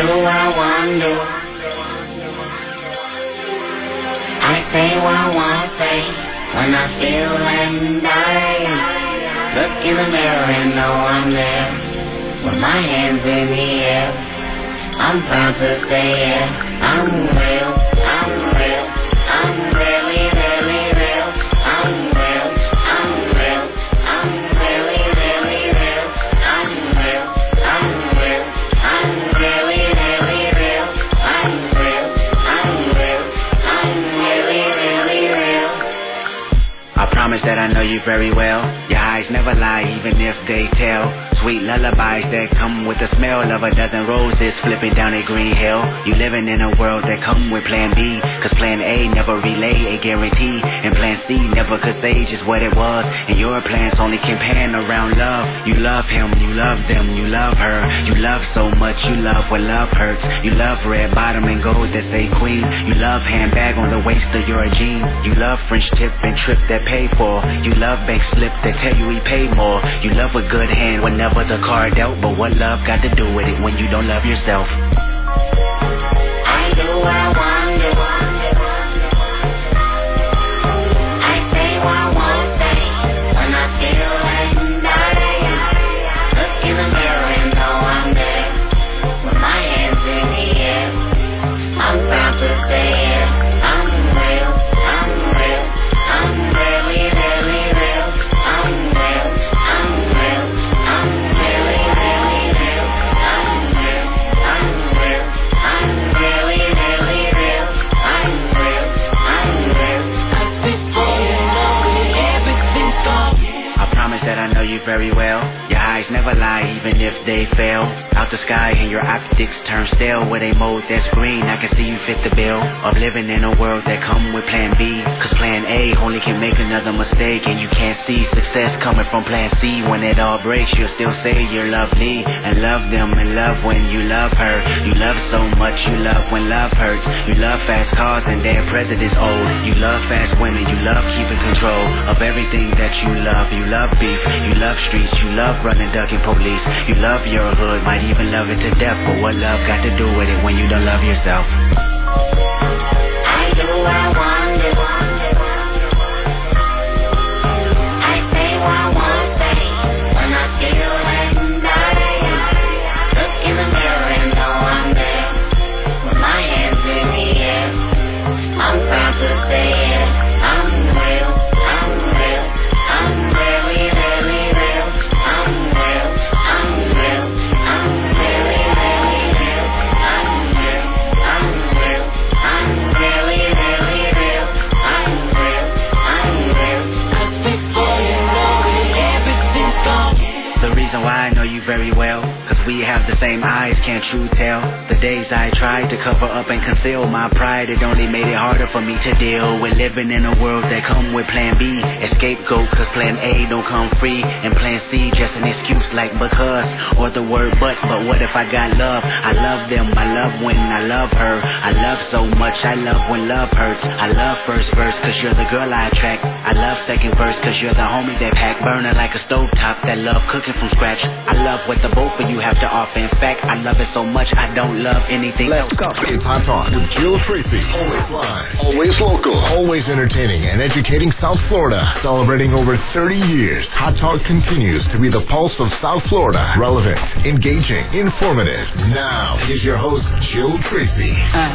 I wonder. I say what I want to say when I feel and die. Look in the mirror and know I'm there with my hands in the air. I'm proud to say it. I'm real, I'm real, I'm really, really real. I'm real, I'm real, I'm really, really real. I'm real, I'm real, I'm really, really real. I'm real, I'm real, I'm really, really real. I promise that I know you very well. Your eyes never lie, even if they tell. Sweet lullabies that come with the smell of a dozen roses flipping down a green hill. You living in a world that come with plan B, cause plan A never relay a guarantee, and plan C never could say just what it was. And your plans only can pan around love. You love him, you love them, you love her. You love so much, you love when love hurts. You love red bottom and gold that say queen. You love handbag on the waist of your jean. You love French tip and trip that pay for. You love bank slip that tell you he paid more. You love a good hand whenever the card dealt, but what love got to do with it when you don't love yourself? I do what I want to. I say what I want to say when I feel and die. Look in the mirror and know I'm there with my hands in the air. I'm proud to say it. I'm real, I'm real, I'm really, really real. I'm real, I'm real, I'm really, really real. I'm real, I'm real, I'm really, really real. I'm real, I'm real. 'Cause before you know it, everything's gone. I promise that I know you very well. Your eyes never lie, even if they fail. Out the sky and your optics turn stale with a mode that's green. I can see you fit the bill of living in a world that come with plan B, cause plan A only can make another mistake, and you can't see success coming from plan C. When it all breaks, you'll still say you're lovely and love them and love when you love her. You love so much, you love when love hurts. You love fast cars and their presidents old. You love fast women, you love keeping control of everything that you love. You love beef, you love streets, you love running, ducking police. You love your hood, might even love it to death, but what love got to do with it when you don't love yourself? I do what I want to. I say what I want to say when I feel and die. Look in the mirror and know I'm there with my hands in the air. I'm proud to say it. I'm real, I'm real, I'm really, really real. I'm real, I'm real, I'm really, really real. I'm real, I'm real, I'm really, really real. I'm real, I'm real. 'Cause before you know it, everything's gone. The reason why I know you very well, cause we have the same eyes, can't you tell? The days I tried to cover up and conceal my pride, it only made it harder for me to deal with living in a world that come with plan B, a scapegoat cause plan A don't come free, and plan C just an excuse like because, or the word but what if I got love? I love them, I love when I love her. I love so much, I love when love hurts. I love first verse cause you're the girl I attract. I love second verse cause you're the homie that pack, burning like a stovetop, that love cooking from scratch. I love what the both of you have to offer. In fact, I love it so much I don't love anything else. Let's go. It's Hot Talk with Jill Tracy. Always live, always local, always entertaining and educating South Florida. Celebrating over 30 years, Hot Talk continues to be the pulse of South Florida. Relevant, engaging, informative. Now, here's your host, Jill Tracy.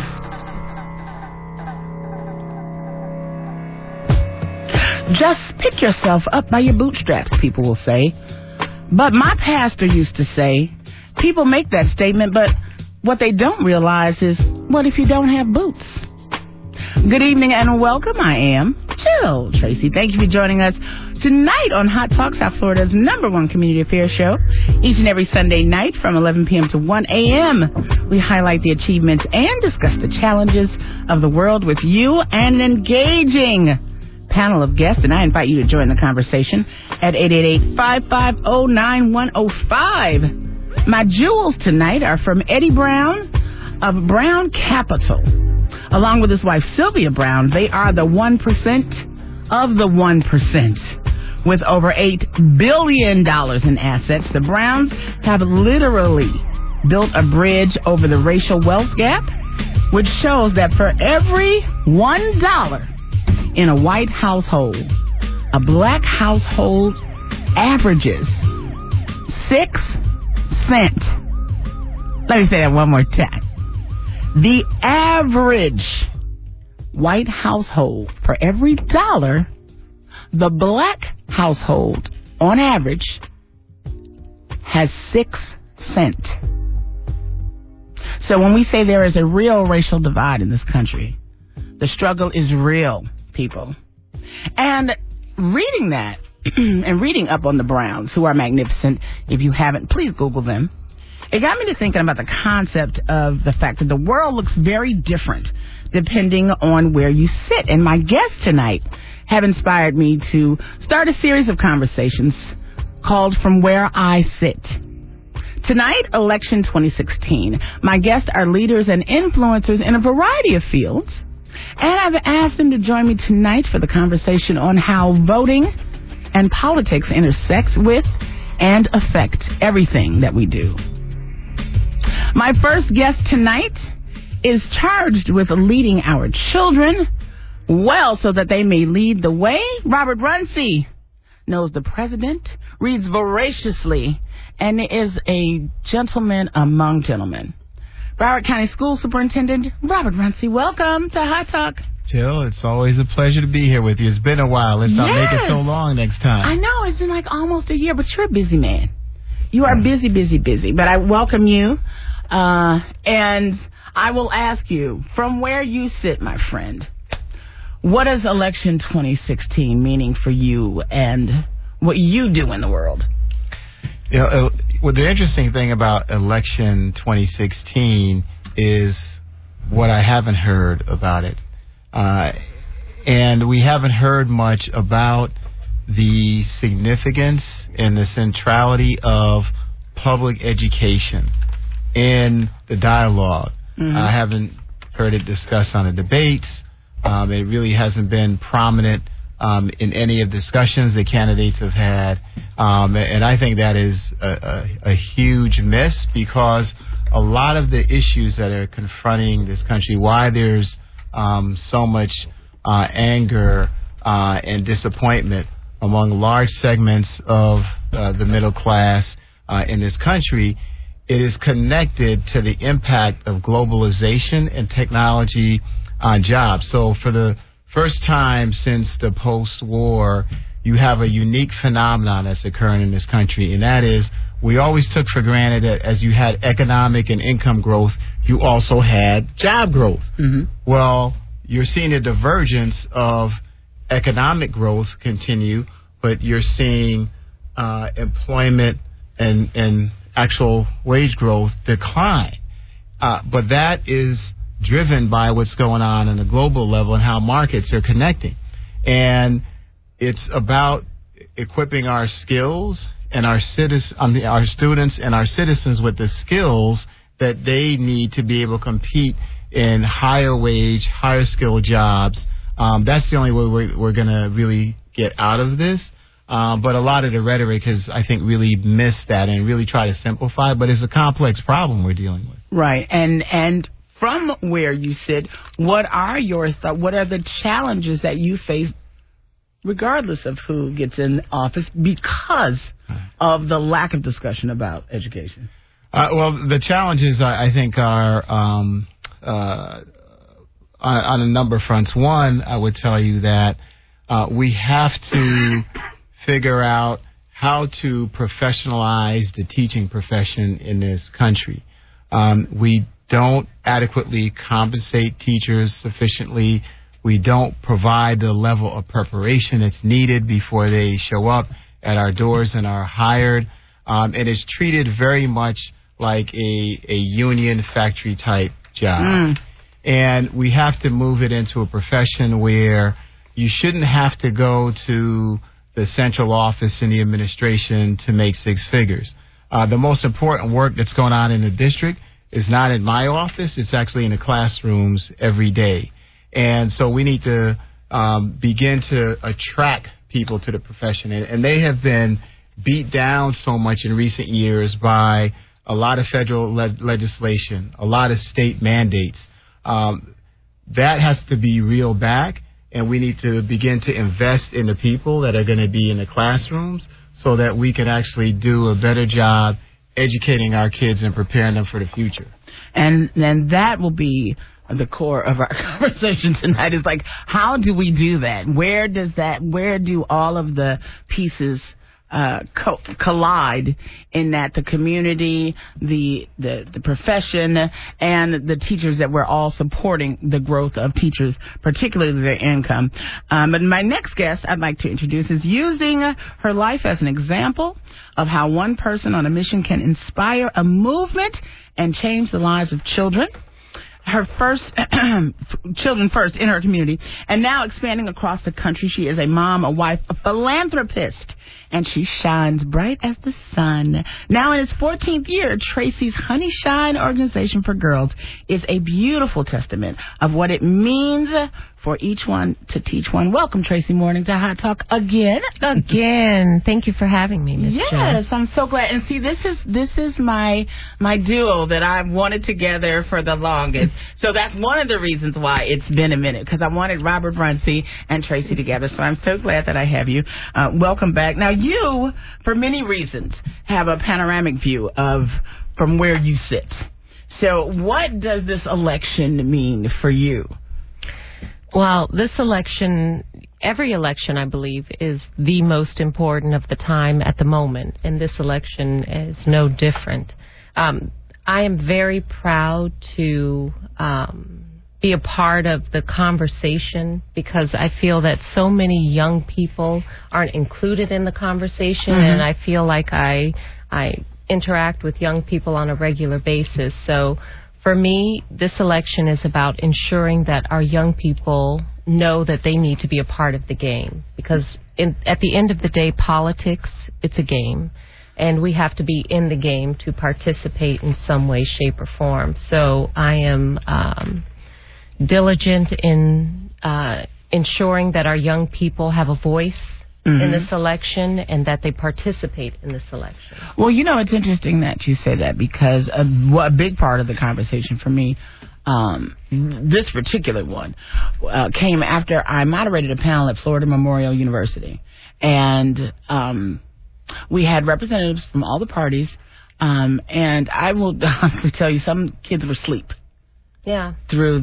Just pick yourself up by your bootstraps, people will say. But my pastor used to say, people make that statement, but what they don't realize is, what if you don't have boots? Good evening and welcome. I am Jill Tracy. Thank you for joining us tonight on Hot Talk, South Florida's #1 community affairs show. Each and every Sunday night from 11 p.m. to 1 a.m., we highlight the achievements and discuss the challenges of the world with you and engaging panel of guests, and I invite you to join the conversation at 888-550-9105. My jewels tonight are from Eddie Brown of Brown Capital. Along with his wife Sylvia Brown, they are the 1% of the 1%. With over $8 billion in assets, the Browns have literally built a bridge over the racial wealth gap, which shows that for every $1 in a white household, a black household averages 6 cents. Let me say that one more time. The average white household, for every $1, the black household, on average, has 6 cents. So when we say there is a real racial divide in this country, the struggle is real, people. And reading that, and reading up on the Browns, who are magnificent, if you haven't, please Google them. It got me to thinking about the concept of the fact that the world looks very different depending on where you sit. And my guests tonight have inspired me to start a series of conversations called From Where I Sit. Tonight, Election 2016. My guests are leaders and influencers in a variety of fields. And I've asked them to join me tonight for the conversation on how voting and politics intersects with and affect everything that we do. My first guest tonight is charged with leading our children well so that they may lead the way. Robert Runcie knows the president, reads voraciously, and is a gentleman among gentlemen. Broward County School Superintendent Robert Runcie, welcome to Hot Talk. Jill, it's always a pleasure to be here with you. It's been a while. Let's not make it so long next time. I know. It's been like almost a year, but you're a busy man. You are busy. But I welcome you. And I will ask you, from where you sit, my friend, what is election 2016 meaning for you and what you do in the world? You know, well, the interesting thing about election 2016 is what I haven't heard about it. And we haven't heard much about the significance and the centrality of public education in the dialogue. Mm-hmm. I haven't heard it discussed on the debates. It really hasn't been prominent in any of the discussions that candidates have had. And I think that is a huge miss, because a lot of the issues that are confronting this country, why there's so much anger and disappointment among large segments of the middle class in this country, it is connected to the impact of globalization and technology on jobs. So for the first time since the post-war, you have a unique phenomenon that's occurring in this country, and that is we always took for granted that as you had economic and income growth, you also had job growth. Mm-hmm. Well, you're seeing a divergence of economic growth continue, but you're seeing employment and actual wage growth decline. But that is driven by what's going on a global level and how markets are connecting. And it's about equipping our skills and our students and our citizens with the skills that they need to be able to compete in higher wage, higher skill jobs. That's the only way we're going to really get out of this. But a lot of the rhetoric has, I think, really missed that and really try to simplify. But it's a complex problem we're dealing with. Right. And from where you sit, what are your thoughts? What are the challenges that you face, regardless of who gets in office, because of the lack of discussion about education? Well, the challenges, I think, are on a number of fronts. One, I would tell you that we have to figure out how to professionalize the teaching profession in this country. We don't adequately compensate teachers sufficiently. We don't provide the level of preparation that's needed before they show up at our doors and are hired. It is treated very much like a union factory type job. And we have to move it into a profession where you shouldn't have to go to the central office in the administration to make six figures. The most important work that's going on in the district is not in my office. It's actually in the classrooms every day. And so we need to begin to attract people to the profession. And they have been beat down so much in recent years by a lot of federal legislation, a lot of state mandates. That has to be reeled back, and we need to begin to invest in the people that are going to be in the classrooms so that we can actually do a better job educating our kids and preparing them for the future. And then that will be the core of our conversation tonight, is like, how do we do that? Where do all of the pieces collide in that the community, the profession, and the teachers that we're all supporting the growth of teachers, particularly their income. But my next guest I'd like to introduce is using her life as an example of how one person on a mission can inspire a movement and change the lives of children. Her first, children first in her community, and now expanding across the country. She is a mom, a wife, a philanthropist, and she shines bright as the sun. Now in its 14th year, Tracy's Honey Shine organization for girls is a beautiful testament of what it means for each one to teach one. Welcome, Tracy Morning, to Hot Talk again. Again. Thank you for having me, Ms. Yes, I'm so glad. And see, this is my duo that I've wanted together for the longest. So that's one of the reasons why it's been a minute, because I wanted Robert Brunsey and Tracy together. So I'm so glad that I have you. Welcome back. Now, you, for many reasons, have a panoramic view from where you sit. So what does this election mean for you? Well, this election, every election, I believe, is the most important of the time at the moment, and this election is no different. I am very proud to be a part of the conversation, because I feel that so many young people aren't included in the conversation, and I feel like I interact with young people on a regular basis. So for me, this election is about ensuring that our young people know that they need to be a part of the game, because at the end of the day, politics, it's a game, and we have to be in the game to participate in some way, shape, or form. So I am diligent in ensuring that our young people have a voice in this election, and that they participate in this election. Well, you know, it's interesting that you say that, because a big part of the conversation for me, this particular one, came after I moderated a panel at Florida Memorial University. And we had representatives from all the parties, and I will honestly tell you, some kids were asleep. Yeah.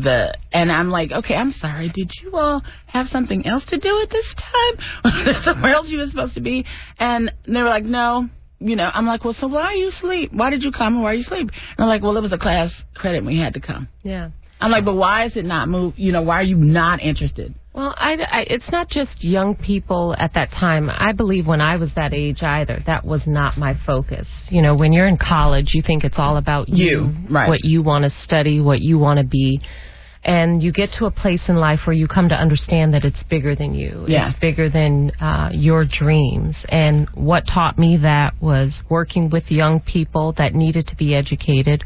And I'm like, okay, I'm sorry. Did you all have something else to do at this time? Was there somewhere else you were supposed to be? And they were like, no. You know, I'm like, well, so why are you asleep? Why did you come and why are you asleep? And they're like, well, it was a class credit and we had to come. Yeah. I'm like, but why is it not moved? You know, why are you not interested? Well, it's not just young people at that time. I believe when I was that age either, that was not my focus. You know, when you're in college, you think it's all about you, right, what you want to study, what you want to be. And you get to a place in life where you come to understand that it's bigger than you. Yeah. It's bigger than your dreams. And what taught me that was working with young people that needed to be educated,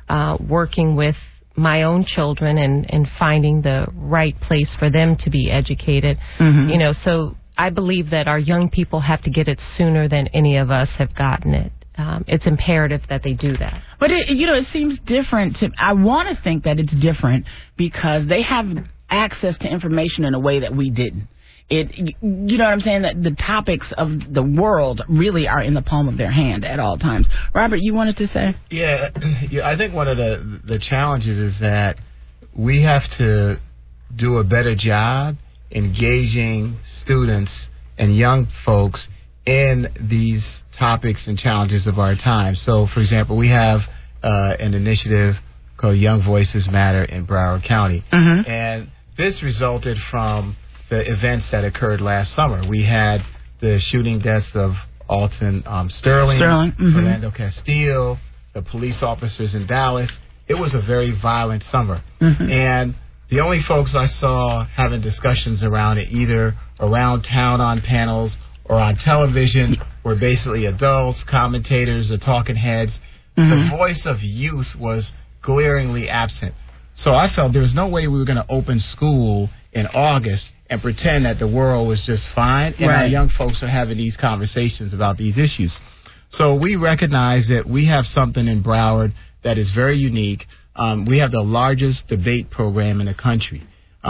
working with my own children and finding the right place for them to be educated. You know, so I believe that our young people have to get it sooner than any of us have gotten it. It's imperative that they do that. But it seems different I want to think that it's different because they have access to information in a way that we didn't. You know what I'm saying? That the topics of the world really are in the palm of their hand at all times. Robert, you wanted to say? Yeah, I think one of the challenges is that we have to do a better job engaging students and young folks in these topics and challenges of our time. So, for example, we have an initiative called Young Voices Matter in Broward County. And this resulted from the events that occurred last summer. We had the shooting deaths of Alton Sterling, Orlando Castile, the police officers in Dallas. It was a very violent summer. And the only folks I saw having discussions around it, either around town on panels or on television, were basically adults, commentators, or talking heads. The voice of youth was glaringly absent. So I felt there was no way we were going to open school in August and pretend that the world was just fine, and our young folks are having these conversations about these issues. So we recognize that we have something in Broward that is very unique. We have the largest debate program in the country.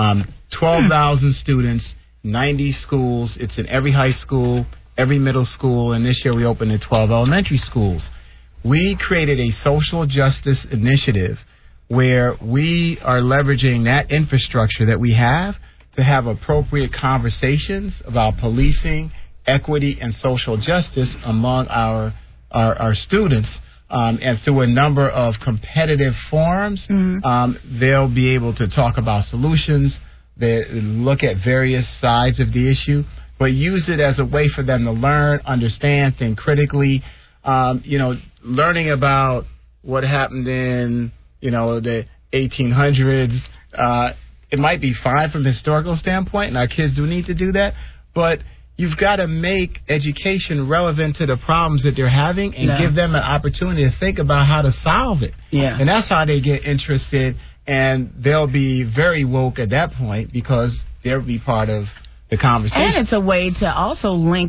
12,000 students, 90 schools. It's in every high school, every middle school, and this year we opened in 12 elementary schools. We created a social justice initiative where we are leveraging that infrastructure that we have to have appropriate conversations about policing, equity, and social justice among our students. And through a number of competitive forums, they'll be able to talk about solutions, they look at various sides of the issue, but use it as a way for them to learn, understand, think critically. Learning about what happened in, the 1800s, it might be fine from a historical standpoint, and our kids do need to do that, but you've got to make education relevant to the problems that they're having and give them an opportunity to think about how to solve it. Yeah. And that's how they get interested, and they'll be very woke at that point because they'll be part of the conversation. And it's a way to also link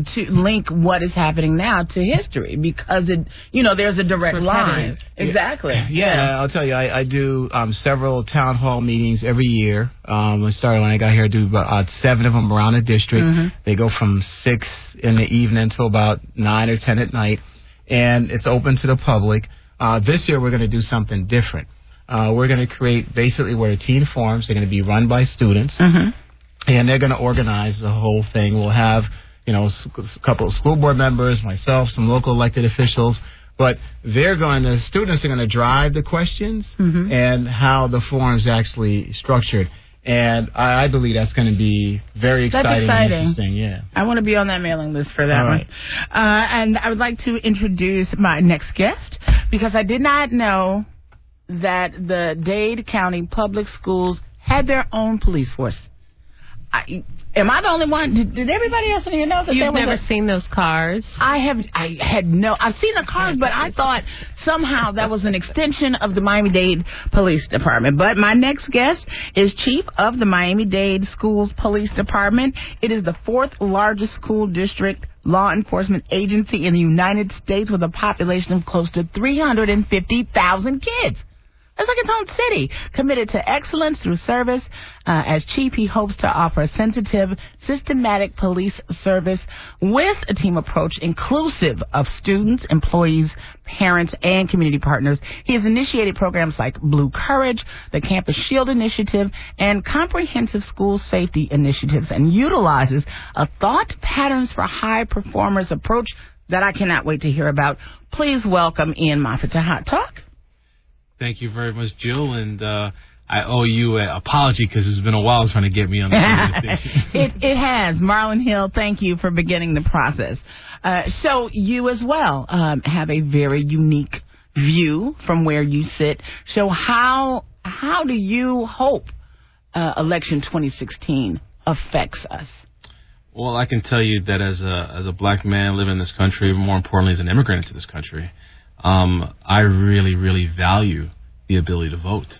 what is happening now to history because there's a direct line. Exactly. Yeah, I'll tell you, I do several town hall meetings every year. I started when I got here. I do about 7 of them around the district. They go from 6 in the evening till about 9 or 10 at night, and it's open to the public. This year we're going to do something different. We're going to create basically where the teen forums. They're going to be run by students. And they're going to organize the whole thing. We'll have, a couple of school board members, myself, some local elected officials. But students are going to drive the questions and how the forum's actually structured. And I believe that's going to be very exciting and interesting. Yeah. I want to be on that mailing list for that one. And I would like to introduce my next guest because I did not know that the Dade County Public Schools had their own police force. Am I the only one? Did everybody else in here know that You've never seen those cars? I've seen the cars, but I thought somehow that was an extension of the Miami-Dade Police Department. But my next guest is Chief of the Miami-Dade Schools Police Department. It is the 4th largest school district law enforcement agency in the United States with a population of close to 350,000 kids. It's like its own city, committed to excellence through service. As chief, he hopes to offer a sensitive, systematic police service with a team approach inclusive of students, employees, parents, and community partners. He has initiated programs like Blue Courage, the Campus Shield Initiative, and comprehensive school safety initiatives, and utilizes a thought patterns for high performers approach that I cannot wait to hear about. Please welcome Ian Moffett to Hot Talk. Thank you very much, Jill, and I owe you an apology because it's been a while trying to get me on the radio station. It has. Marlon Hill, thank you for beginning the process. So you as well have a very unique view from where you sit. So how do you hope election 2016 affects us? Well, I can tell you that as a black man living in this country, more importantly as an immigrant into this country, I really, really value the ability to vote.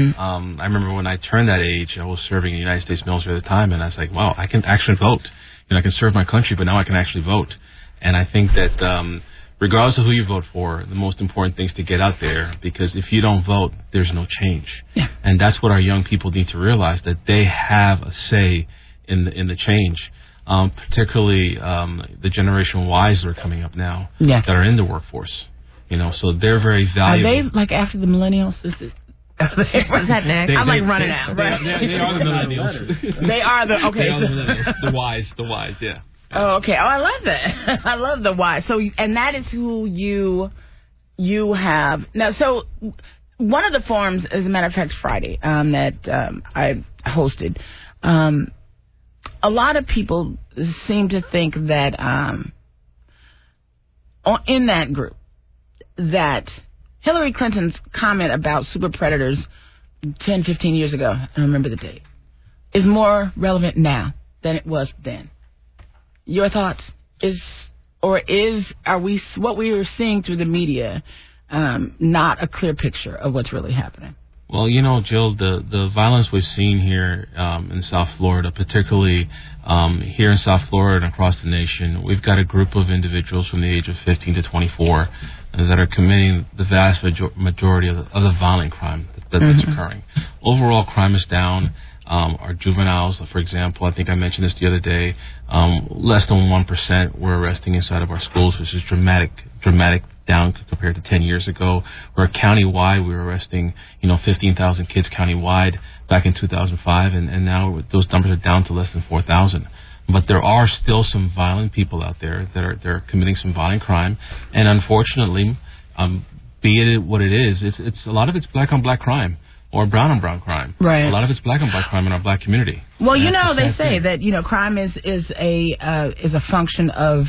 I remember when I turned that age, I was serving in the United States military at the time, and I was like, wow, I can actually vote. I can serve my country, but now I can actually vote. And I think that regardless of who you vote for, the most important thing is to get out there, because if you don't vote, there's no change. Yeah. And that's what our young people need to realize, that they have a say in the change. Particularly the Generation Ys that are coming up now that are in the workforce. So they're very valuable. Are they like after the millennials? Is that next? I'm running out. They are the millennials. They are the They are the millennials. The Ys, yeah. Oh, okay. Oh, I love that. I love the Ys. So, and that is who you have now. So, one of the forums, as a matter of fact, Friday that I hosted. A lot of people seem to think that in that group, that Hillary Clinton's comment about super predators 10, 15 years ago, I don't remember the date, is more relevant now than it was then. Your thoughts? Are we what we are seeing through the media not a clear picture of what's really happening? Well, Jill, the violence we've seen here in South Florida, particularly here in South Florida and across the nation, we've got a group of individuals from the age of 15 to 24 that are committing the vast majority of the violent crime that's occurring. Overall, crime is down. Our juveniles, for example, I think I mentioned this the other day, less than 1% we're arresting inside of our schools, which is dramatic down compared to 10 years ago. Where countywide, we were arresting, 15,000 kids countywide back in 2005, and now those numbers are down to less than 4,000. But there are still some violent people out there that are committing some violent crime, and unfortunately, be it what it is, it's a lot of it's black on black crime. Or brown on brown crime. Right. A lot of it's black on black crime in our black community. Well, they say that crime is a function of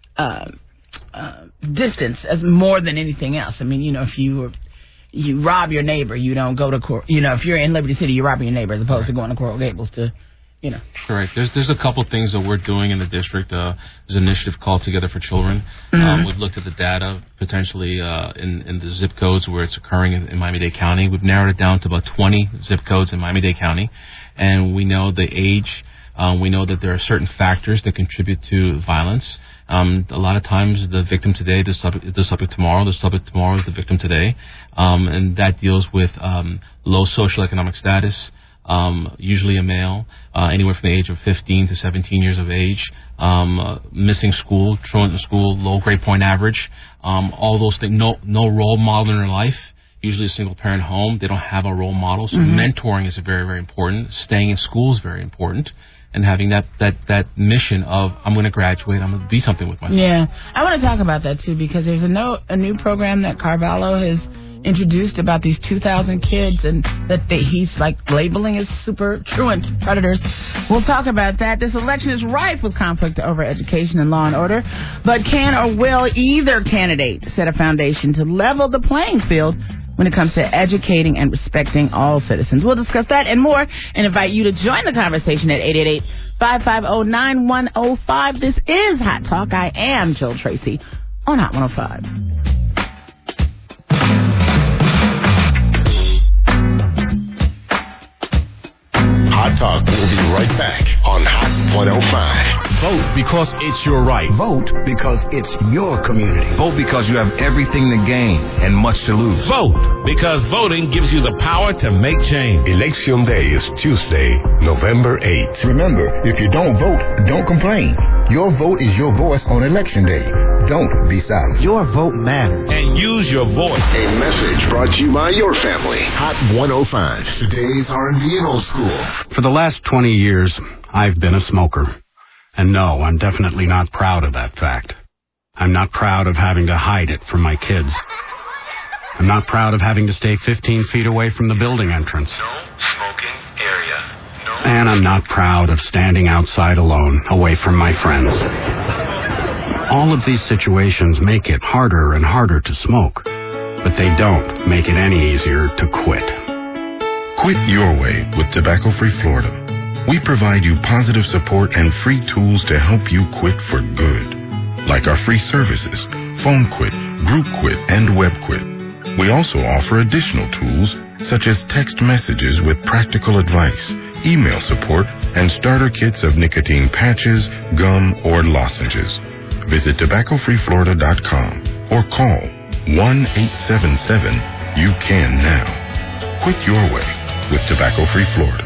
distance as more than anything else. I mean, if you rob your neighbor, you don't go to court. If you're in Liberty City, you're robbing your neighbor as opposed to going to Coral Gables to. Correct. There's a couple things that we're doing in the district. There's an initiative called Together for Children. We've looked at the data potentially in the zip codes where it's occurring in Miami-Dade County. We've narrowed it down to about 20 zip codes in Miami-Dade County, and we know the age. We know that there are certain factors that contribute to violence. A lot of times the victim today is the subject tomorrow. The subject tomorrow is the victim today, and that deals with low socioeconomic status. Usually a male, anywhere from the age of 15 to 17 years of age, missing school, truant in school, low grade point average, all those things, no role model in their life, usually a single parent home, they don't have a role model, so mentoring is very, very important, staying in school is very important, and having that mission of, I'm going to graduate, I'm going to be something with myself. Yeah, I want to talk about that too, because there's a new program that Carvalho has introduced about these 2,000 kids and that he's labeling as super truant predators. We'll talk about that. This election is rife with conflict over education and law and order, but can or will either candidate set a foundation to level the playing field when it comes to educating and respecting all citizens? We'll discuss that and more and invite you to join the conversation at 888-550-9105. This is Hot Talk. I am Jill Tracy on Hot 105. Hot Talk will be right back on Hot 105. Vote because it's your right. Vote because it's your community. Vote because you have everything to gain and much to lose. Vote because voting gives you the power to make change. Election Day is Tuesday, November 8th. Remember, if you don't vote, don't complain. Your vote is your voice on Election Day. Don't be silent. Your vote matters. And use your voice. A message brought to you by your family. Hot 105. Today's R&B and old school. For the last 20 years, I've been a smoker. And no, I'm definitely not proud of that fact. I'm not proud of having to hide it from my kids. I'm not proud of having to stay 15 feet away from the building entrance. No smoking area. No. And I'm not proud of standing outside alone, away from my friends. All of these situations make it harder and harder to smoke, but they don't make it any easier to quit. Quit your way with Tobacco-Free Florida. We provide you positive support and free tools to help you quit for good, like our free services, phone quit, group quit, and web quit. We also offer additional tools such as text messages with practical advice, email support, and starter kits of nicotine patches, gum, or lozenges. Visit tobaccofreeflorida.com or call 1-877-YOU-CAN now. Quit your way with Tobacco-Free Florida.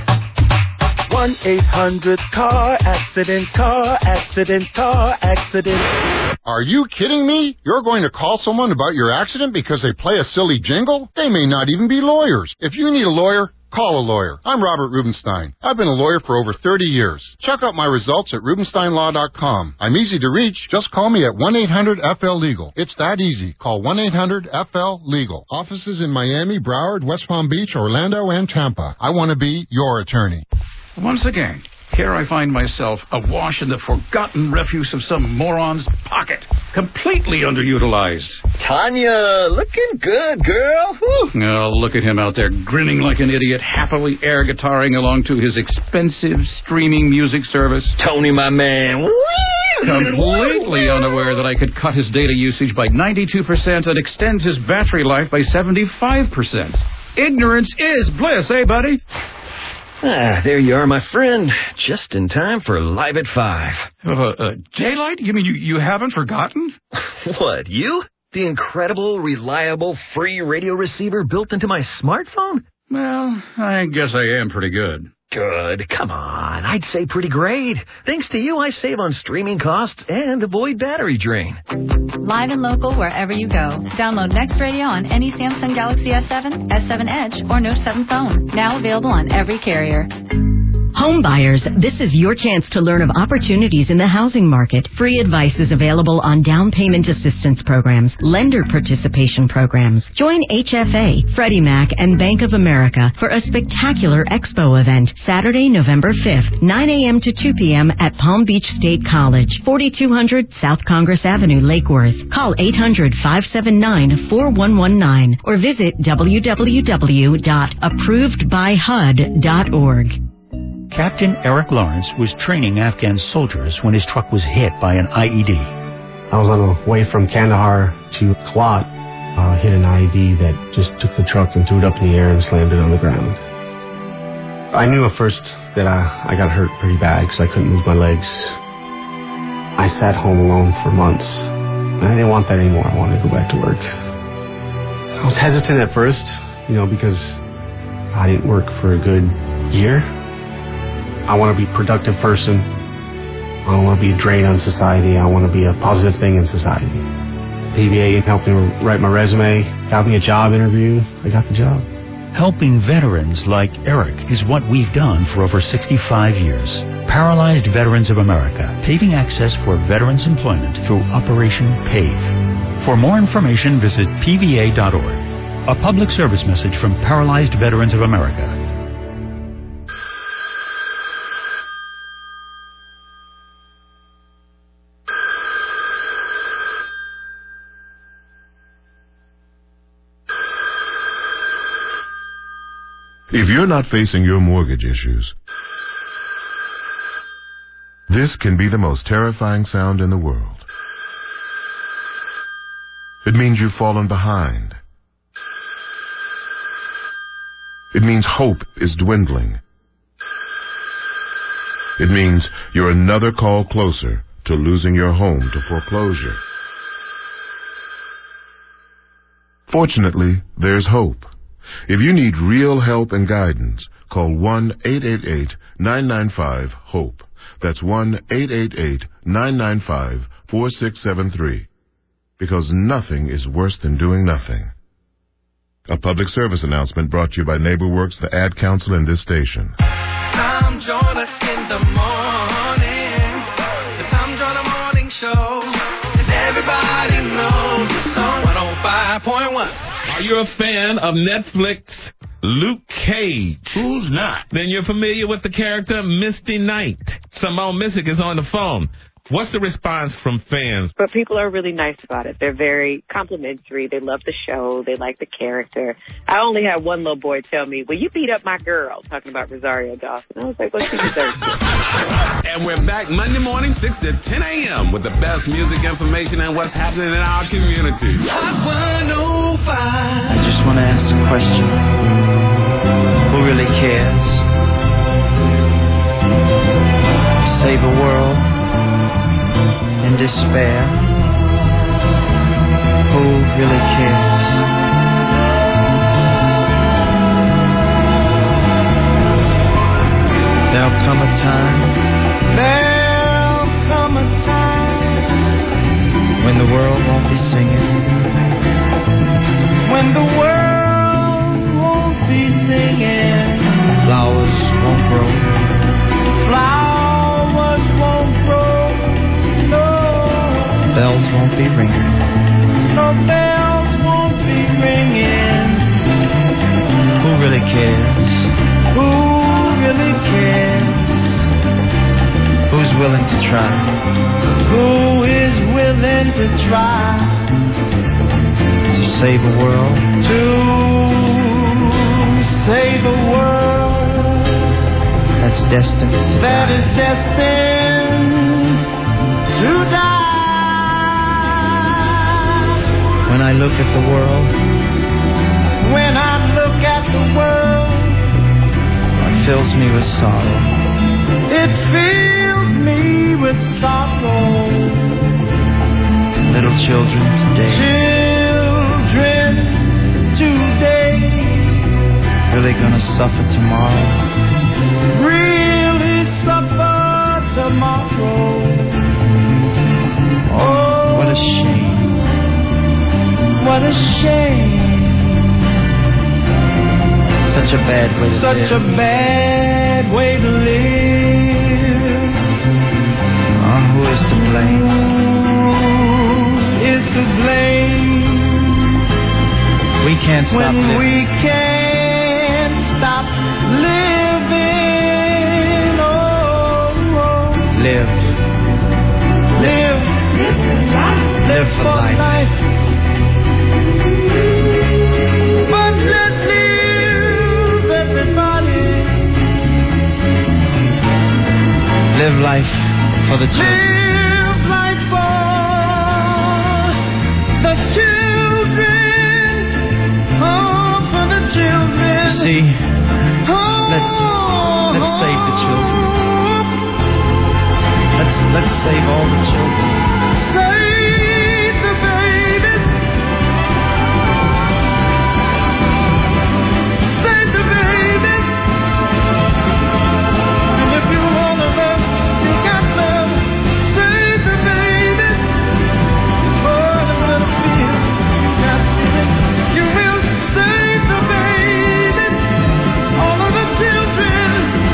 1-800-CAR-ACCIDENT, car-accident, car-accident. Are you kidding me? You're going to call someone about your accident because they play a silly jingle? They may not even be lawyers. If you need a lawyer, call a lawyer. I'm Robert Rubenstein. I've been a lawyer for over 30 years. Check out my results at RubensteinLaw.com. I'm easy to reach. Just call me at 1-800-FL-LEGAL. It's that easy. Call 1-800-FL-LEGAL. Offices in Miami, Broward, West Palm Beach, Orlando, and Tampa. I want to be your attorney. Once again, here I find myself awash in the forgotten refuse of some moron's pocket, completely underutilized. Tanya, looking good, girl. Whew. Oh, look at him out there grinning like an idiot, happily air guitaring along to his expensive streaming music service. Tony, my man. Completely unaware that I could cut his data usage by 92% and extend his battery life by 75%. Ignorance is bliss, eh, buddy? Ah, there you are, my friend. Just in time for Live at 5. Daylight? You mean you haven't forgotten? What, you? The incredible, reliable, free radio receiver built into my smartphone? Well, I guess I am pretty good. Good. Come on. I'd say pretty great. Thanks to you, I save on streaming costs and avoid battery drain. Live and local wherever you go. Download Next Radio on any Samsung Galaxy S7, S7 Edge, or Note 7 phone. Now available on every carrier. Home buyers, this is your chance to learn of opportunities in the housing market. Free advice is available on down payment assistance programs, lender participation programs. Join HFA, Freddie Mac, and Bank of America for a spectacular expo event Saturday, November 5th, 9 a.m. to 2 p.m. at Palm Beach State College, 4200 South Congress Avenue, Lake Worth. Call 800-579-4119 or visit www.approvedbyhud.org. Captain Eric Lawrence was training Afghan soldiers when his truck was hit by an IED. I was on the way from Kandahar to Klot, hit an IED that just took the truck and threw it up in the air and slammed it on the ground. I knew at first that I got hurt pretty bad because I couldn't move my legs. I sat home alone for months. I didn't want that anymore. I wanted to go back to work. I was hesitant at first, because I didn't work for a good year. I want to be a productive person. I don't want to be a drain on society. I want to be a positive thing in society. PBA helped me write my resume, got me a job interview. I got the job. Helping veterans like Eric is what we've done for over 65 years. Paralyzed Veterans of America, paving access for veterans' employment through Operation PAVE. For more information, visit pva.org. A public service message from Paralyzed Veterans of America. If you're not facing your mortgage issues, this can be the most terrifying sound in the world. It means you've fallen behind. It means hope is dwindling. It means you're another call closer to losing your home to foreclosure. Fortunately, there's hope. If you need real help and guidance, call 1-888-995-HOPE. That's 1-888-995-4673. Because nothing is worse than doing nothing. A public service announcement brought to you by NeighborWorks, the Ad Council, and this station. Tom Joyner in the morning. The Tom Joyner Morning Show. And everybody knows the song 105.1. Are you a fan of Netflix Luke Cage? Who's not? Then you're familiar with the character Misty Knight. Simone Missick is on the phone. What's the response from fans? But people are really nice about it. They're very complimentary. They love the show. They like the character. I only had one little boy tell me, well, you beat up my girl, talking about Rosario Dawson. I was like, well, she deserves it. And we're back Monday morning, 6 to 10 a.m. with the best music information and what's happening in our community. Hot 105. I just want to ask a question. Who really cares? Save a world in despair. Who really cares? There'll come a time when the world won't be singing, when the world won't be singing, flowers won't grow, flowers won't grow, no, bells won't be ringing, no bells won't be ringing. Who really cares? Who really cares? Who's willing to try? Who is willing to try to save a world? To save a world that's destined to die. That is destined to die. When I look at the world, when I look look at the world, it fills me with sorrow. it fills me with sorrow. Little children today, are they gonna suffer tomorrow? really suffer tomorrow. Oh, What a shame. what a shame. Such a bad way to Such a live. bad way to live. Who is to blame? Who is to blame We can't stop when living. we can't stop living? Oh, Live. live Live for life. But let's live, everybody. Live life for the children. Live life for the children. Oh, for the children. See, Oh, let's save the children. Let's save all the children. Save the babies. Save the babies. And if you want to love, you got love. Save the babies. Oh, the little fear you got feeling. You will save the babies. All of the children.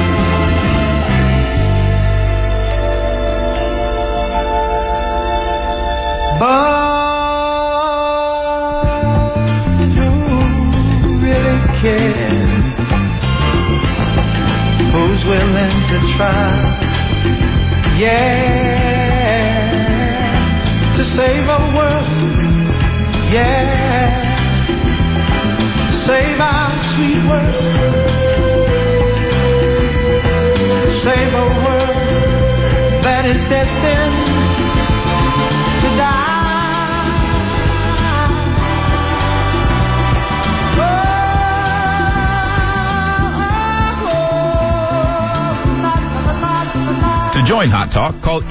But who really cares? Who's willing to try? Yeah, to save our world. Yeah, save our sweet world. Save a world that is destined to die. To join Hot Talk, call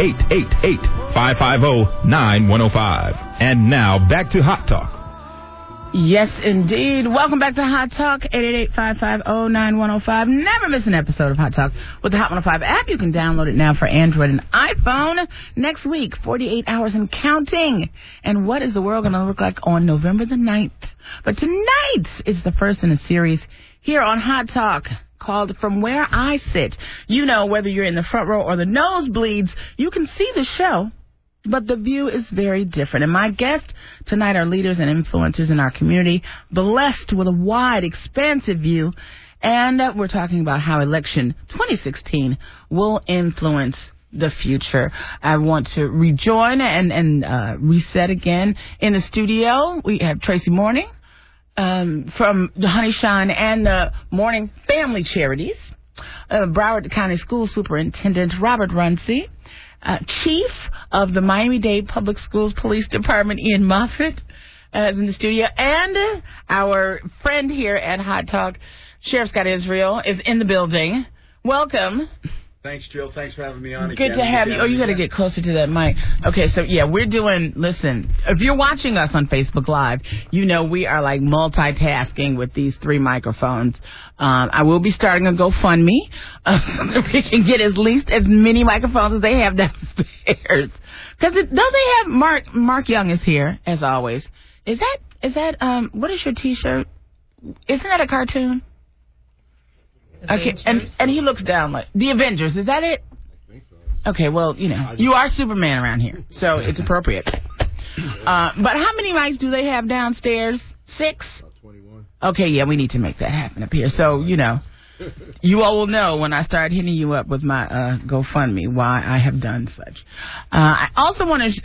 888-550-9105. And now, back to Hot Talk. Yes, indeed. Welcome back to Hot Talk, 888-550-9105. Never miss an episode of Hot Talk with the Hot 105 app. You can download it now for Android and iPhone. Next week, 48 hours and counting. And what is the world going to look like on November the 9th? But tonight is the first in a series here on Hot Talk called From Where I Sit. You know, whether you're in the front row or the nosebleeds, you can see the show, but the view is very different. And my guests tonight are leaders and influencers in our community, blessed with a wide, expansive view. And we're talking about how election 2016 will influence the future. I want to rejoin and reset again in the studio. We have Tracy Morning from the Honey Shine and the Morning Family Charities. Broward County School Superintendent Robert Runcie. Chief of the Miami-Dade Public Schools Police Department, Ian Moffitt, is in the studio. And our friend here at Hot Talk, Sheriff Scott Israel, is in the building. Welcome. Thanks, Jill. Thanks for having me on Good to have you. Oh, you got to get closer to that mic. Okay, so, yeah, we're doing, listen, if you're watching us on Facebook Live, you know we are, like, multitasking with these three microphones. I will be starting a GoFundMe so that we can get at least as many microphones as they have downstairs. Because don't they have Mark Young is here, as always. Is that, what is your T-shirt? Isn't that a cartoon? Okay, and he looks down like the Avengers. Is that it? I think so. Okay, well, you know, you are Superman around here, so it's appropriate. But how many mics do they have downstairs? 6? About 21. Okay, yeah, we need to make that happen up here. So, you know, you all will know when I start hitting you up with my GoFundMe why I have done such. I also want to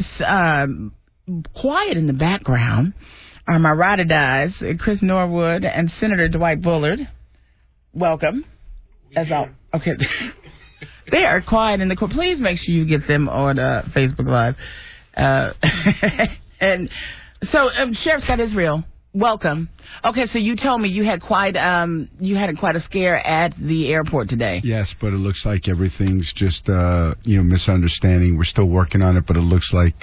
quiet in the background are my ride or dies, Chris Norwood and Senator Dwight Bullard. Welcome. As all, okay. They are quiet in the court. Please make sure you get them on Facebook Live. And so, Sheriff Scott Israel, welcome. Okay, so you told me you had quite a scare at the airport today. Yes, but it looks like everything's just misunderstanding. We're still working on it, but it looks like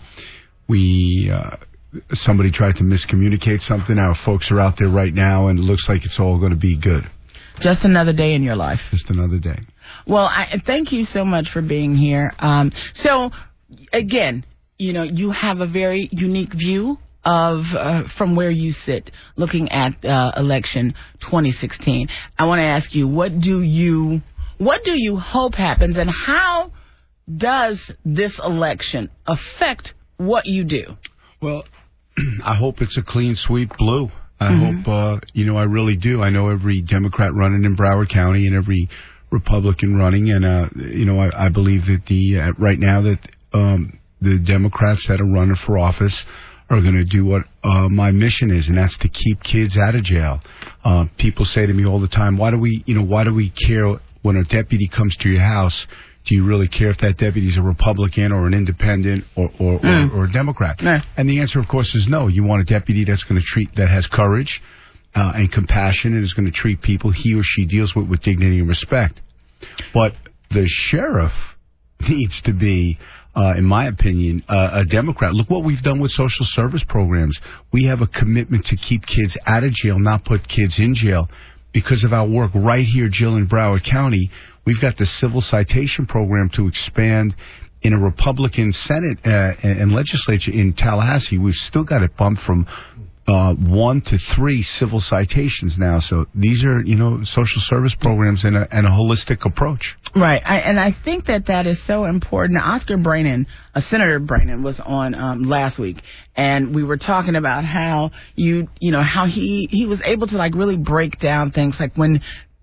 somebody tried to miscommunicate something. Our folks are out there right now, and it looks like it's all going to be good. Just another day in your life. Just another day. Well, I thank you so much for being here. So, again, you have a very unique view of from where you sit, looking at election 2016. I want to ask you, what do you hope happens, and how does this election affect what you do? Well, I hope it's a clean sweep blue. I hope, I really do. I know every Democrat running in Broward County and every Republican running, and I believe that right now that the Democrats that are running for office are going to do what my mission is, and that's to keep kids out of jail. People say to me all the time, why do we care when a deputy comes to your house? Do you really care if that deputy's a Republican or an independent or a Democrat? No. And the answer, of course, is no. You want a deputy that has courage and compassion and is going to treat people he or she deals with dignity and respect. But the sheriff needs to be, in my opinion, a Democrat. Look what we've done with social service programs. We have a commitment to keep kids out of jail, not put kids in jail. Because of our work right here, Jill, in Broward County, we've got the civil citation program to expand in a Republican Senate and legislature in Tallahassee. We've still got it bumped from 1 to 3 civil citations now. So these are, social service programs and a holistic approach. Right. I think that is so important. Oscar Brannon, Senator Brannon, was on last week, and we were talking about how how he was able to really break down things like when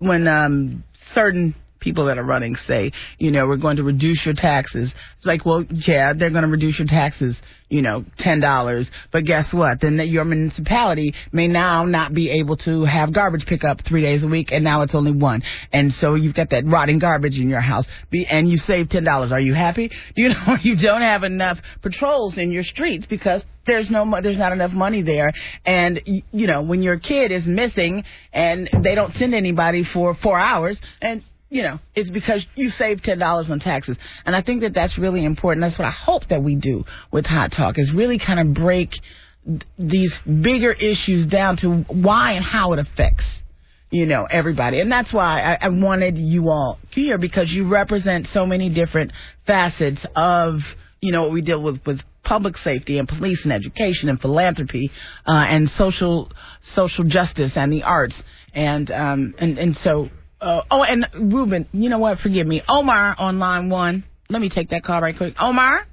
certain people that are running say, we're going to reduce your taxes. It's like, well, yeah, they're going to reduce your taxes, $10. But guess what? Then your municipality may now not be able to have garbage pickup 3 days a week, and now it's only 1. And so you've got that rotting garbage in your house, and you save $10. Are you happy? You don't have enough patrols in your streets because there's not enough money there. And, when your kid is missing and they don't send anybody for 4 hours, and it's because you saved $10 on taxes. And I think that's really important. That's what I hope that we do with Hot Talk, is really kind of break these bigger issues down to why and how it affects, everybody. And that's why I wanted you all here, because you represent so many different facets of, what we deal with public safety and police and education and philanthropy and social justice and the arts. And so... and Ruben, you know what? Forgive me. Omar on line 1. Let me take that call right quick. Omar?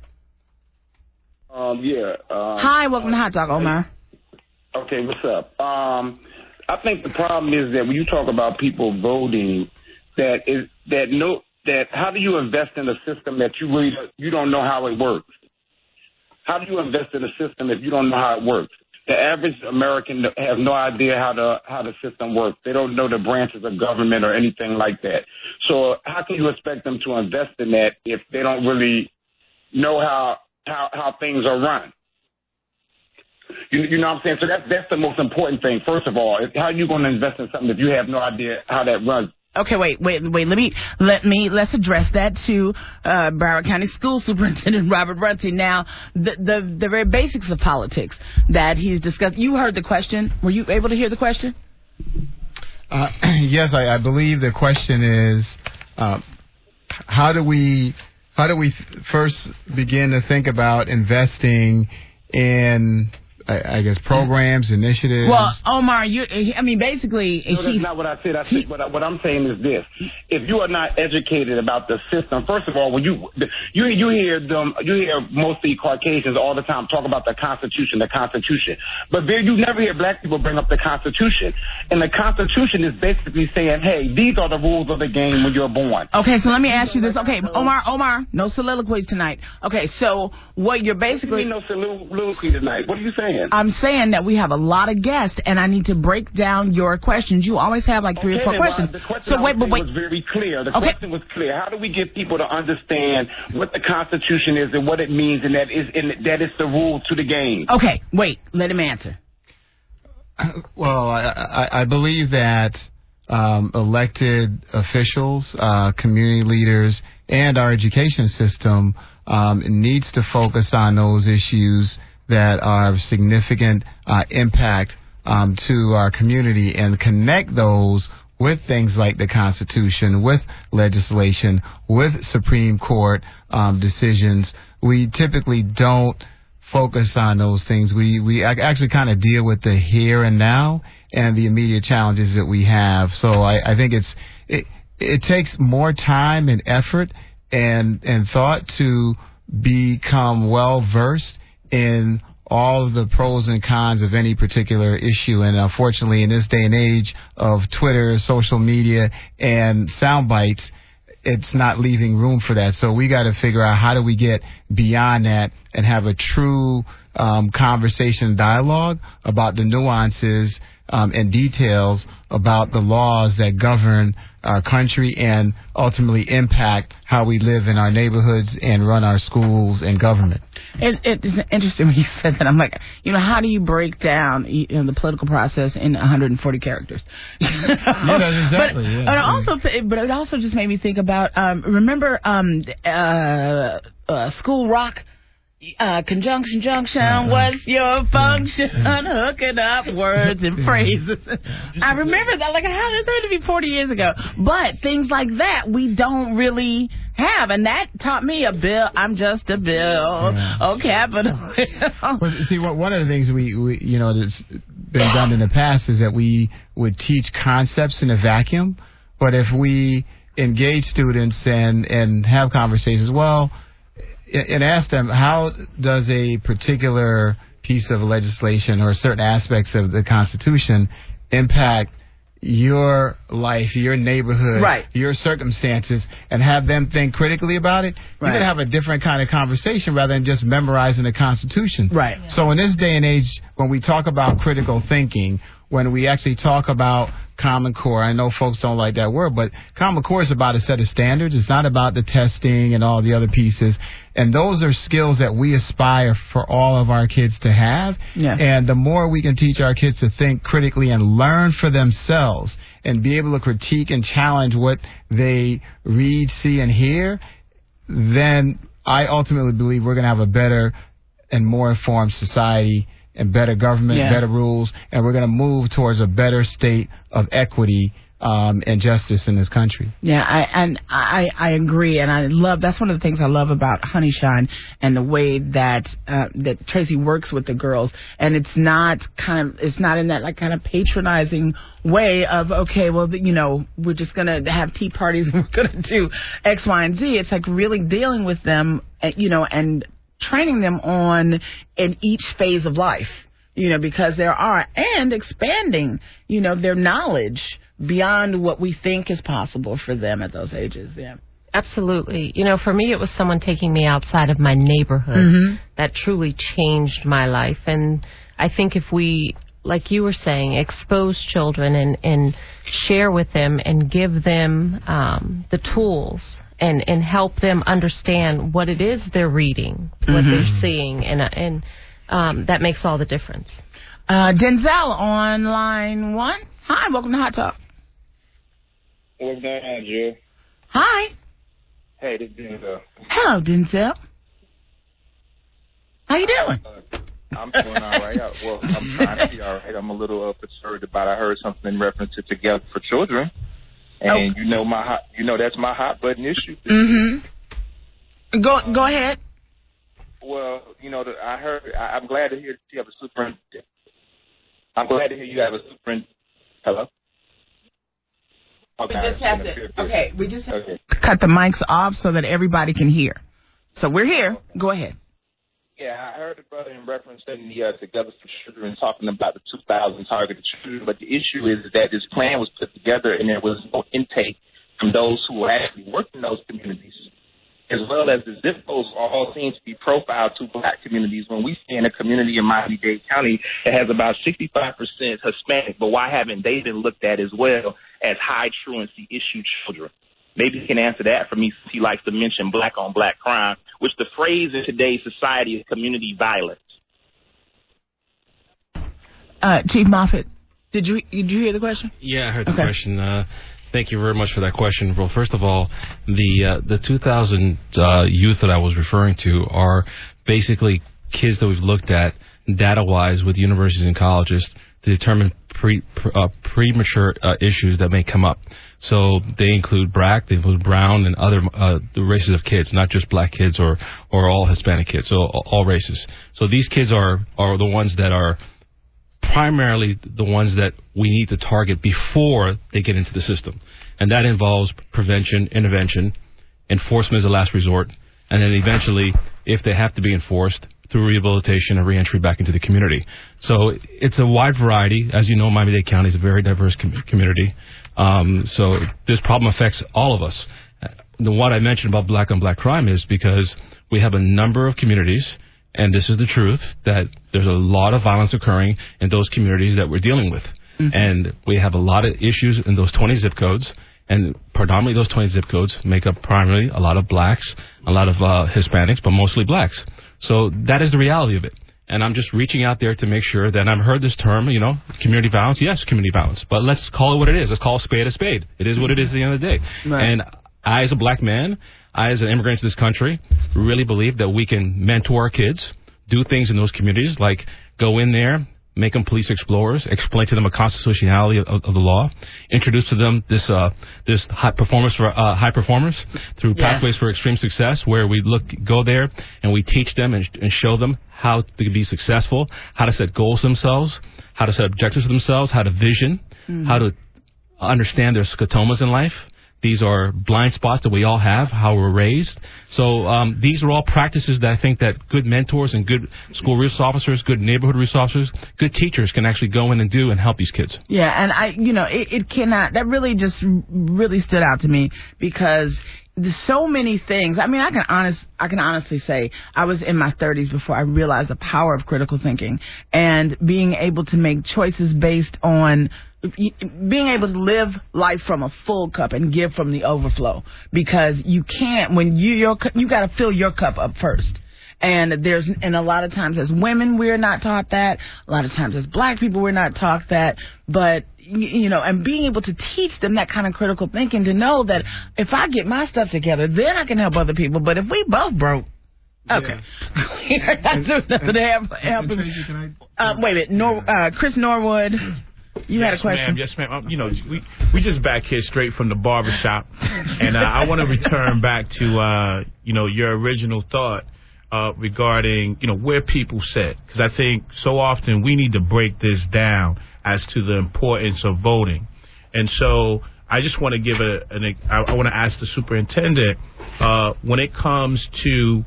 Yeah. Hi, welcome to Hot Talk, Omar. Okay, what's up? I think the problem is that when you talk about people voting, that how do you invest in a system that you don't know how it works? How do you invest in a system if you don't know how it works? The average American has no idea how the system works. They don't know the branches of government or anything like that. So how can you expect them to invest in that if they don't really know how things are run? You know what I'm saying? So that's the most important thing. First of all, how are you going to invest in something if you have no idea how that runs? Okay, wait. Let's address that to Broward County School Superintendent Robert Runty. Now, the very basics of politics that he's discussed. You heard the question. Were you able to hear the question? Yes, I believe the question is, how do we first begin to think about investing in, I guess, programs, initiatives? Well, Omar, basically... No, that's not what I said. What I'm saying is this. If you are not educated about the system, first of all, when you hear mostly Caucasians all the time talk about the Constitution. But you never hear black people bring up the Constitution. And the Constitution is basically saying, hey, these are the rules of the game when you're born. Okay, so let me ask you this. Okay, Omar, no soliloquies tonight. Okay, so what you're basically... What do you mean no soliloquy tonight? What are you saying? I'm saying that we have a lot of guests, and I need to break down your questions. You always have 3 or 4 questions. The question was very clear. The question was clear. How do we get people to understand what the Constitution is and what it means, and that is the rule to the game? Okay, wait. Let him answer. Well, I believe that elected officials, community leaders, and our education system needs to focus on those issues that are of significant impact to our community and connect those with things like the Constitution, with legislation, with Supreme Court decisions. We typically don't focus on those things. We actually kind of deal with the here and now and the immediate challenges that we have. So I think it takes more time and effort and thought to become well versed in all of the pros and cons of any particular issue. And unfortunately, in this day and age of Twitter, social media, and sound bites, it's not leaving room for that. So we got to figure out how do we get beyond that and have a true conversation, dialogue about the nuances and details about the laws that govern our country and ultimately impact how we live in our neighborhoods and run our schools and government. It's interesting when you said that. I'm like, how do you break down the political process in 140 characters? Exactly. But it also just made me think about, remember School Rock? Conjunction, junction, what's your function? Hooking up words and phrases. I remember that, like, how did that be 40 years ago? But things like that we don't really have, and that taught me a bill. I'm just a bill. Oh, capital. Well, see, one of the things we that's been done in the past is that we would teach concepts in a vacuum, but if we engage students and have conversations, and ask them, how does a particular piece of legislation or certain aspects of the Constitution impact your life, your neighborhood, your circumstances, and have them think critically about it? You're going to have a different kind of conversation rather than just memorizing the Constitution. Right. So in this day and age, when we talk about critical thinking, when we actually talk about Common Core, I know folks don't like that word, but Common Core is about a set of standards. It's not about the testing and all the other pieces. And those are skills that we aspire for all of our kids to have. Yeah. And the more we can teach our kids to think critically and learn for themselves and be able to critique and challenge what they read, see, and hear, then I ultimately believe we're going to have a better and more informed society and better government, better rules, and we're going to move towards a better state of equity and justice in this country. Yeah, I agree, and that's one of the things I love about Honey Shine and the way that that Tracy works with the girls, and it's not in that like kind of patronizing way of, okay, well, we're just going to have tea parties and we're going to do X, Y, and Z. It's like really dealing with them, and training them on in each phase of life, because and expanding, their knowledge beyond what we think is possible for them at those ages. Yeah. Absolutely. For me, it was someone taking me outside of my neighborhood that truly changed my life. And I think if we, like you were saying, expose children and share with them and give them the tools and help them understand what it is they're reading, what they're seeing, and that makes all the difference. Denzel on line 1. Hi, welcome to Hot Talk. What's going on, Jill? Hi. Hey, this is Denzel. Hello, Denzel. How you doing? I'm doing all right. I'm trying to be all right. I'm a little perturbed about. I heard something in reference to Together for Children. And that's my hot button issue. Go ahead. Well, I heard. I'm glad to hear you have a super. I'm glad to hear you have a super. Hello. Okay. We just have to cut the mics off so that everybody can hear. So we're here. Go ahead. Yeah, I heard the brother in reference to the Together for Children talking about the 2,000 targeted children, but the issue is that this plan was put together and there was no intake from those who actually work in those communities, as well as the zip codes all seem to be profiled to black communities. When we stay in a community in Miami-Dade County that has about 65% Hispanic, but why haven't they been looked at as well as high truancy issue children? Maybe he can answer that for me, since he likes to mention black-on-black crime, which the phrase in today's society is community violence. Chief Moffitt, did you hear the question? Yeah, I heard the question. Thank you very much for that question. Well, first of all, the 2,000 youth that I was referring to are basically kids that we've looked at data-wise with universities and colleges to determine premature issues that may come up. So they include BRAC, they include Brown, and other the races of kids, not just black kids or all Hispanic kids, so all races. So these kids are the ones that are primarily the ones that we need to target before they get into the system. And that involves prevention, intervention, enforcement as a last resort, and then eventually, if they have to be enforced, through rehabilitation and reentry back into the community. So it's a wide variety. As you know, Miami-Dade County is a very diverse community. So this problem affects all of us. The one I mentioned about black-on-black crime is because we have a number of communities, and this is the truth, that there's a lot of violence occurring in those communities that we're dealing with. Mm-hmm. And we have a lot of issues in those 20 zip codes, and predominantly those 20 zip codes make up primarily a lot of blacks, a lot of Hispanics, but mostly blacks. So that is the reality of it. And I'm just reaching out there to make sure that I've heard this term, community violence. Yes, community violence. But let's call it what it is. Let's call a spade a spade. It is what it is at the end of the day. Right. And I, as a black man, I, as an immigrant to this country, really believe that we can mentor our kids, do things in those communities, like go in there, make them police explorers, explain to them a constitutionality of the law, introduce to them this high performers through pathways for extreme success, where we go there and we teach them and show them how to be successful, how to set goals themselves, how to set objectives for themselves, how to vision, how to understand their scotomas in life. These are blind spots that we all have, how we're raised. So these are all practices that I think that good mentors and good school resource officers, good neighborhood resource officers, good teachers can actually go in and do and help these kids. Yeah, and it cannot, that really just really stood out to me, because there's so many things. I mean, I can honestly say I was in my 30s before I realized the power of critical thinking and being able to make choices based on being able to live life from a full cup and give from the overflow, because you can't, when you got to fill your cup up first. And a lot of times as women, we're not taught that. A lot of times as black people, we're not taught that. But, and being able to teach them that kind of critical thinking, to know that if I get my stuff together, then I can help other people. But if we both broke, okay. We're not doing nothing to help them. Wait a minute. Chris Norwood. You had a question. Yes, ma'am. We just back here straight from the barbershop, and I want to return back to your original thought regarding where people sit, because I think so often we need to break this down as to the importance of voting. And so I just want to give I want to ask the superintendent, when it comes to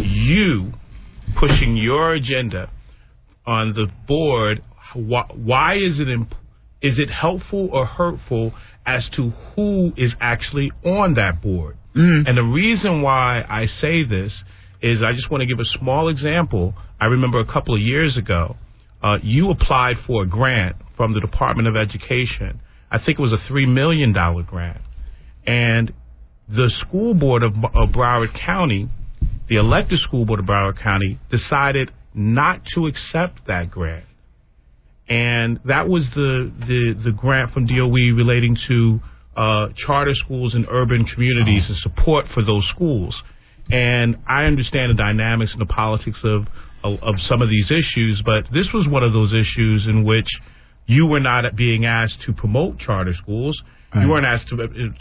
you pushing your agenda on the board, why is it helpful or hurtful as to who is actually on that board? And the reason why I say this is I just want to give a small example. I remember a couple of years ago, you applied for a grant from the Department of Education. I think it was a $3 million grant. And the school board of Broward County, the elected school board of Broward County, decided not to accept that grant. And that was the grant from DOE relating to charter schools in urban communities and support for those schools. And I understand the dynamics and the politics of some of these issues, but this was one of those issues in which you were not being asked to promote charter schools. Right. You weren't asked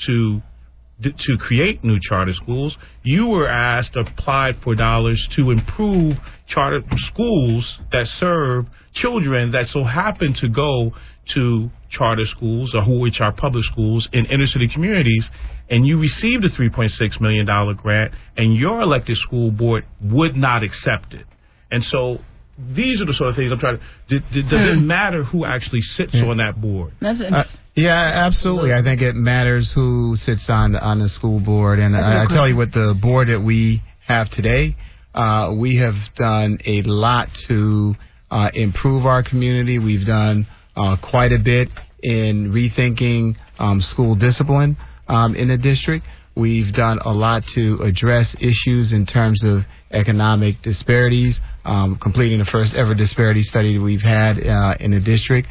to create new charter schools. You were asked to apply for dollars to improve charter schools that serve children that so happen to go to charter schools, or which are public schools in inner city communities. And you received a $3.6 million grant, and your elected school board would not accept it. And so these are the sort of things I'm trying to... Does it matter who actually sits on that board? Yeah, absolutely. I think it matters who sits on the school board. And I tell you, with the board that we have today, we have done a lot to improve our community. We've done quite a bit in rethinking school discipline in the district. We've done a lot to address issues in terms of economic disparities, completing the first ever disparity study that we've had in the district.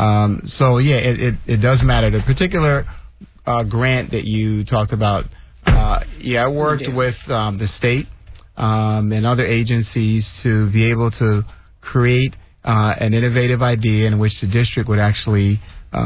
It does matter. The particular grant that you talked about, I worked with the state and other agencies to be able to create an innovative idea in which the district would actually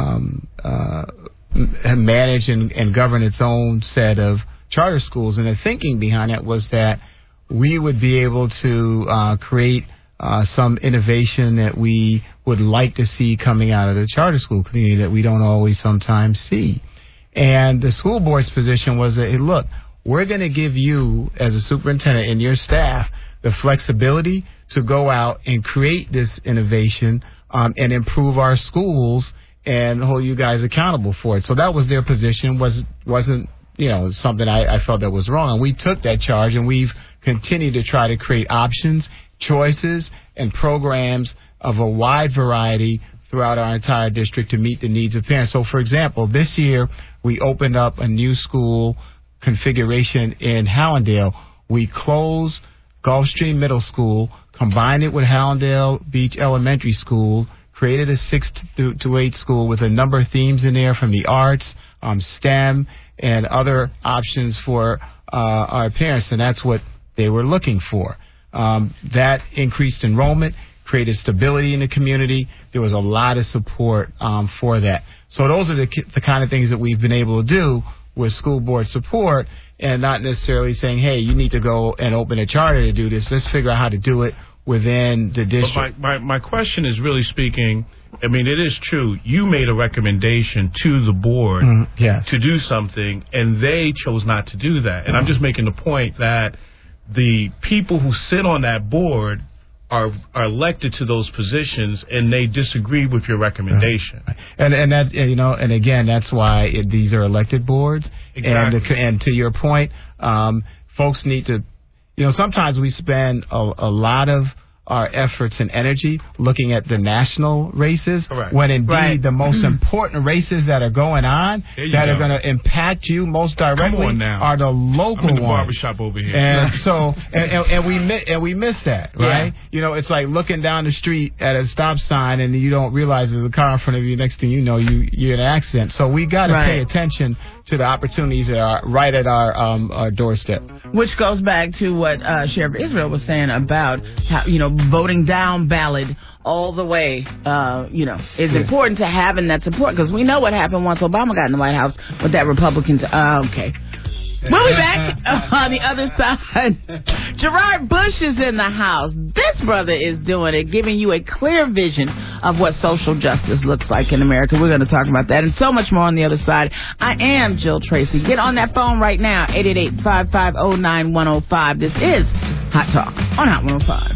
manage and govern its own set of charter schools. And the thinking behind it was that we would be able to create some innovation that we would like to see coming out of the charter school community that we don't always sometimes see. And the school board's position was that, hey, look, we're going to give you, as a superintendent and your staff, the flexibility to go out and create this innovation and improve our schools and hold you guys accountable for it. So that was their position. Wasn't something I felt that was wrong. And we took that charge, and we've continued to try to create options, choices, and programs of a wide variety throughout our entire district to meet the needs of parents. So, for example, this year we opened up a new school configuration in Hallandale. We closed Gulfstream Middle School, combined it with Hallandale Beach Elementary School, created a 6 to 8 school with a number of themes in there from the arts, STEM, and other options for our parents, and that's what they were looking for. That increased enrollment, created stability in the community. There was a lot of support for that. So those are the kind of things that we've been able to do with school board support, and not necessarily saying, hey, you need to go and open a charter to do this. Let's figure out how to do it within the district. But my question is really speaking, I mean, it is true. You made a recommendation to the board to do something, and they chose not to do that. And I'm just making the point that the people who sit on that board are elected to those positions, and they disagree with your recommendation. And that, and again, that's why these are elected boards. Exactly. And to your point, folks need to, sometimes we spend a lot of our efforts and energy looking at the national races, when indeed the most important races that are going on that are going to impact you most directly are the local I'm in the ones. barbershop over here. And so we miss that, right? It's like looking down the street at a stop sign and you don't realize there's a car in front of you. Next thing you know, you're in an accident. So we got to pay attention to the opportunities that are right at our doorstep. Which goes back to what Sheriff Israel was saying about how, voting down ballot all the way, is important to having that support, because we know what happened once Obama got in the White House with that Republican. Okay. We'll be back on the other side. Gerard Bush is in the house. This brother is doing it, giving you a clear vision of what social justice looks like in America. We're going to talk about that and so much more on the other side. I am Jill Tracy. Get on that phone right now, 888-550-9105. This is Hot Talk on Hot 105.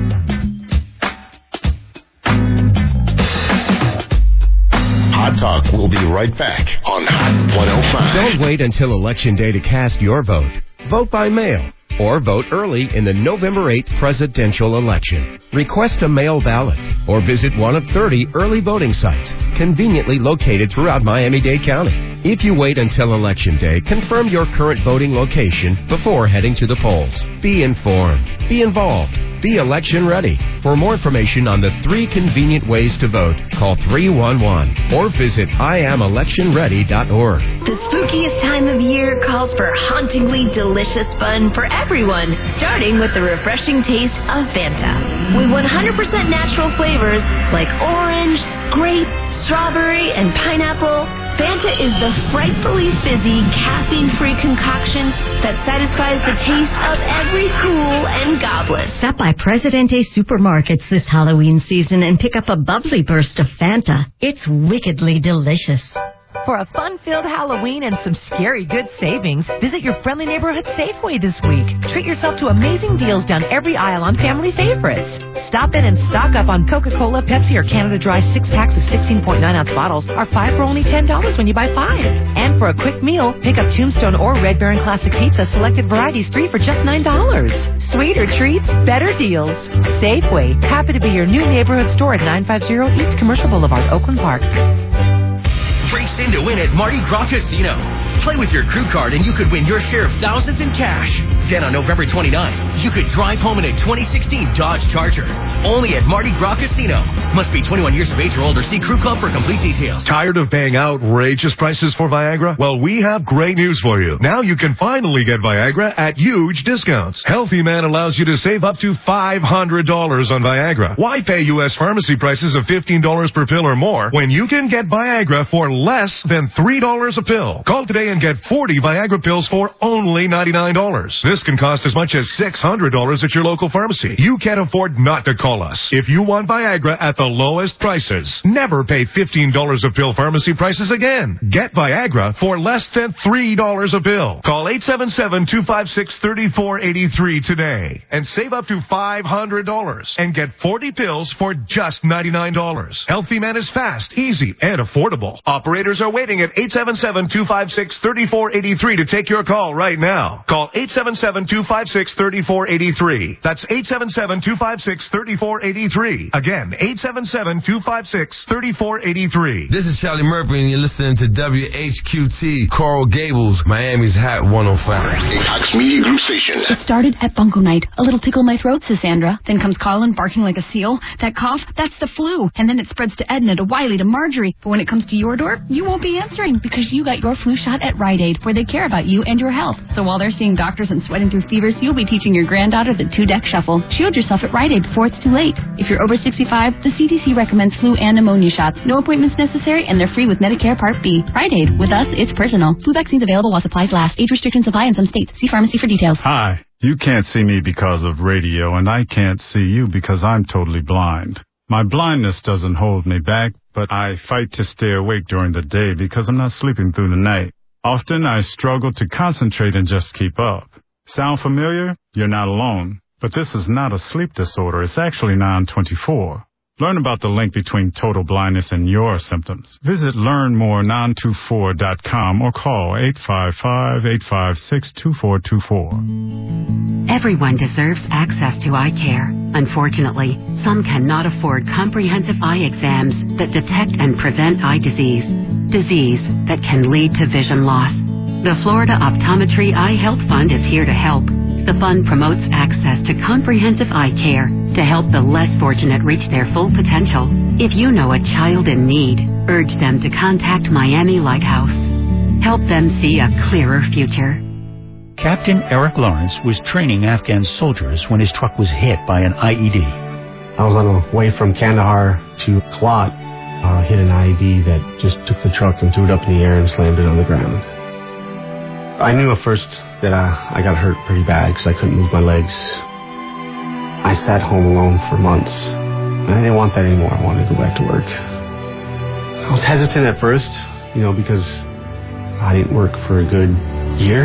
Hot Talk will be right back on Hot 105. Don't wait until Election Day to cast your vote. Vote by mail or vote early in the November 8th presidential election. Request a mail ballot or visit one of 30 early voting sites conveniently located throughout Miami-Dade County. If you wait until Election Day, confirm your current voting location before heading to the polls. Be informed. Be involved. Be election ready. For more information on the 3 convenient ways to vote, call 311 or visit IamElectionReady.org. The spookiest time of year calls for hauntingly delicious fun for everyone, starting with the refreshing taste of Fanta. With 100% natural flavors like orange, grape, strawberry, and pineapple, Fanta is the frightfully fizzy, caffeine-free concoction that satisfies the taste of every cool and goblet. Stop by Presidente Supermarkets this Halloween season and pick up a bubbly burst of Fanta. It's wickedly delicious. For a fun-filled Halloween and some scary good savings, visit your friendly neighborhood Safeway this week. Treat yourself to amazing deals down every aisle on family favorites. Stop in and stock up on Coca-Cola, Pepsi, or Canada Dry 6-packs of 16.9-ounce bottles are 5 for only $10 when you buy 5. And for a quick meal, pick up Tombstone or Red Baron Classic Pizza selected varieties 3 for just $9. Sweeter treats, better deals. Safeway, happy to be your new neighborhood store at 950 East Commercial Boulevard, Oakland Park. Race in to win at Mardi Gras Casino. Play with your crew card and you could win your share of thousands in cash. Then on November 29th, you could drive home in a 2016 Dodge Charger. Only at Mardi Gras Casino. Must be 21 years of age or older. See Crew Club for complete details. Tired of paying outrageous prices for Viagra? Well, we have great news for you. Now you can finally get Viagra at huge discounts. Healthy Man allows you to save up to $500 on Viagra. Why pay U.S. pharmacy prices of $15 per pill or more when you can get Viagra for less than $3 a pill? Call today and get 40 Viagra pills for only $99. This can cost as much as $600 at your local pharmacy. You can't afford not to call us. If you want Viagra at the lowest prices, never pay $15 a pill pharmacy prices again. Get Viagra for less than $3 a pill. Call 877-256-3483 today and save up to $500 and get 40 pills for just $99. Healthy Man is fast, easy, and affordable. Operators are waiting at 877-256-3483 to take your call right now. Call 877-256-3483. That's 877-256-3483. Again, 877-256-3483. This is Charlie Murphy, and you're listening to WHQT, Coral Gables, Miami's Hot 105. Cox Media Group Station. It started at bunko night. A little tickle in my throat, says Sandra. Then comes Colin barking like a seal. That cough, that's the flu. And then it spreads to Edna, to Wiley, to Marjorie. But when it comes to your door, you won't be answering because you got your flu shot at Rite Aid, where they care about you and your health. So while they're seeing doctors and sweating through fevers, you'll be teaching your granddaughter the 2-deck shuffle. Shield yourself at Rite Aid before it's too late. If you're over 65, the CDC recommends flu and pneumonia shots. No appointments necessary, and they're free with Medicare Part B. Rite Aid. With us, it's personal. Flu vaccines available while supplies last. Age restrictions apply in some states. See pharmacy for details. Hi. You can't see me because of radio, and I can't see you because I'm totally blind. My blindness doesn't hold me back, but I fight to stay awake during the day because I'm not sleeping through the night. Often I struggle to concentrate and just keep up. Sound familiar? You're not alone. But this is not a sleep disorder. It's actually non-24. Learn about the link between total blindness and your symptoms. Visit learnmore924.com or call 855-856-2424. Everyone deserves access to eye care. Unfortunately, some cannot afford comprehensive eye exams that detect and prevent eye disease that can lead to vision loss. The Florida Optometry Eye Health Fund is here to help. The fund promotes access to comprehensive eye care to help the less fortunate reach their full potential. If you know a child in need, urge them to contact Miami Lighthouse. Help them see a clearer future. Captain Eric Lawrence was training Afghan soldiers when his truck was hit by an IED. I was on the way from Kandahar to Klot, hit an IED that just took the truck and threw it up in the air and slammed it on the ground. I knew at first that I got hurt pretty bad because I couldn't move my legs. I sat home alone for months. And I didn't want that anymore. I wanted to go back to work. I was hesitant at first, because I didn't work for a good year.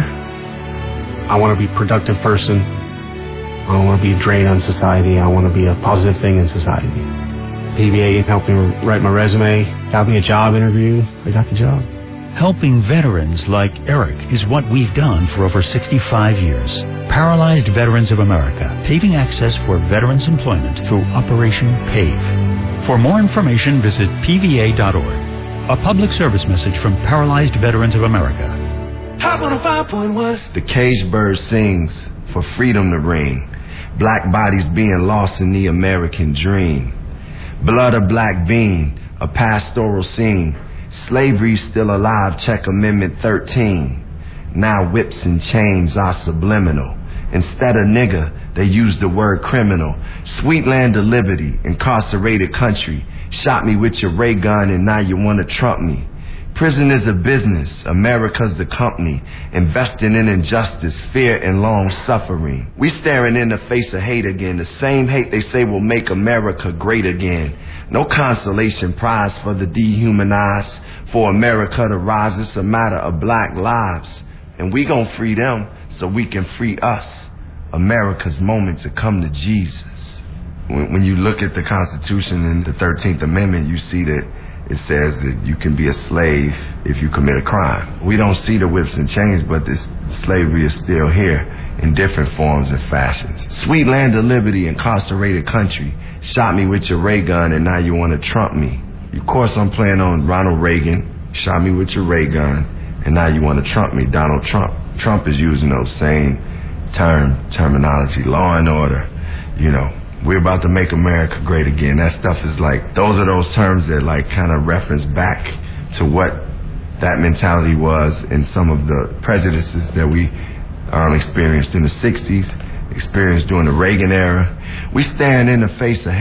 I want to be a productive person. I don't want to be a drain on society. I want to be a positive thing in society. PBA helped me write my resume, got me a job interview. I got the job. Helping veterans like Eric is what we've done for over 65 years. Paralyzed Veterans of America, paving access for veterans' employment through Operation PAVE. For more information, visit pva.org. A public service message from Paralyzed Veterans of America. Hot 105.1. The caged bird sings for freedom to ring. Black bodies being lost in the American dream. Blood of black being, a pastoral scene. Slavery's still alive, check Amendment 13. Now whips and chains are subliminal. Instead of nigger, they use the word criminal. Sweet land of liberty, incarcerated country. Shot me with your ray gun and now you want to trump me. Prison is a business, America's the company. Investing in injustice, fear, and long suffering. We staring in the face of hate again. The same hate they say will make America great again. No consolation prize for the dehumanized. For America to rise, it's a matter of black lives. And we gon' free them so we can free us. America's moment to come to Jesus. When you look at the Constitution and the 13th Amendment, you see that it says that you can be a slave if you commit a crime. We don't see the whips and chains, but this slavery is still here in different forms and fashions. Sweet land of liberty, incarcerated country. Shot me with your ray gun and now you want to trump me. Of course I'm playing on Ronald Reagan. Shot me with your ray gun And now you want to Trump me, Donald Trump. Trump is using those same terminology, law and order, you know. We're about to make America great again. That stuff is like, those are those terms that like kind of reference back to what that mentality was in some of the prejudices that we experienced in the 60s, experienced during the Reagan era. We stand in the face of